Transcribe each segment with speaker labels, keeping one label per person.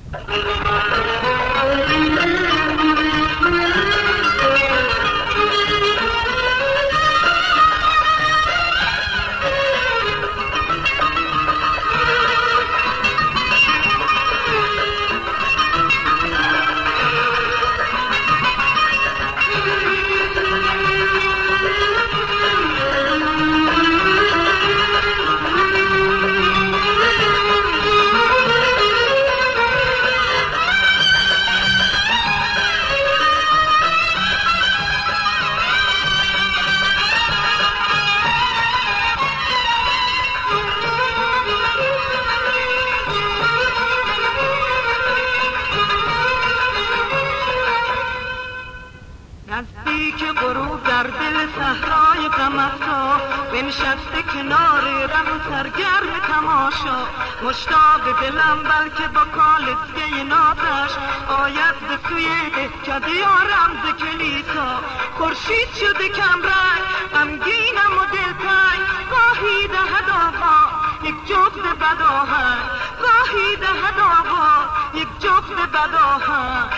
Speaker 1: نزدیک غروب در دل صحرای غم‌افزا بنشسته کنار ره سرگرم تماشا، مشتاق دلم بلکه با کالسکه نازش آید به سوی دهکده یا رمز کلیسا. خورشید شده کمرنگ غمگینم و دلتنگ، گاهی دهد آقا یک جفت بدآهنگ، گاهی دهد آقا یک جفت بدآهنگ.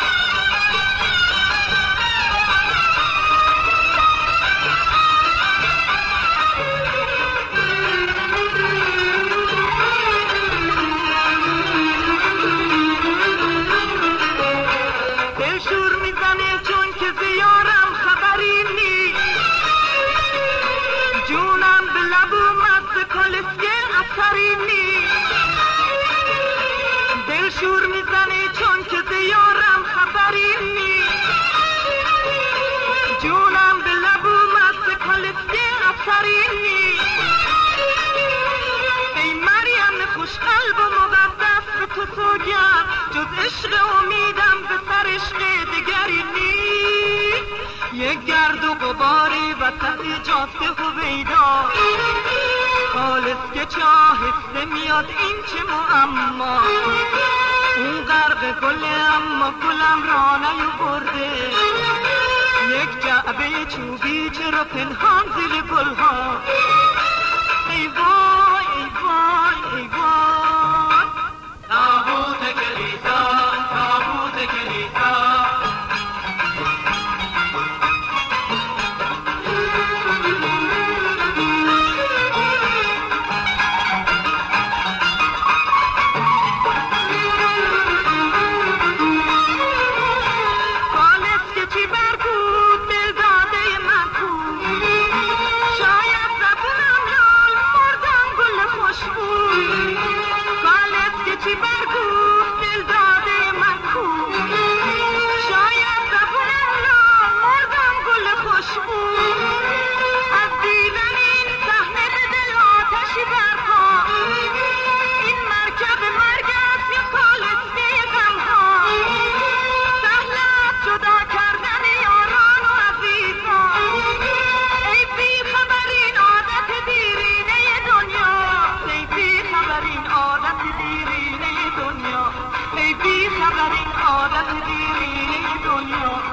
Speaker 1: دلشور میزنه چون که زیارم خبری نی، جونم به لبو مست کالسکه افسری نی. ای مریم خوش قلب و مقدس به تو سوگند، جز عشق امیدم به سر عشق دگری نی. یک گرد و غباری وسط جاده هویدا، کالسکه چاهسته میاد این چه معما. اون غرق گله اما گلم را نیاورده، یک جعبه چوبی چرا پنهان زیر گلها. ای وای ای وای ای وای، تابوت کلیسا تابوت کلیسا.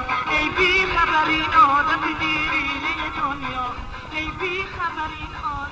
Speaker 1: ای بی خبرین عادت دیرینه دنیا، ای بی خبرین عادت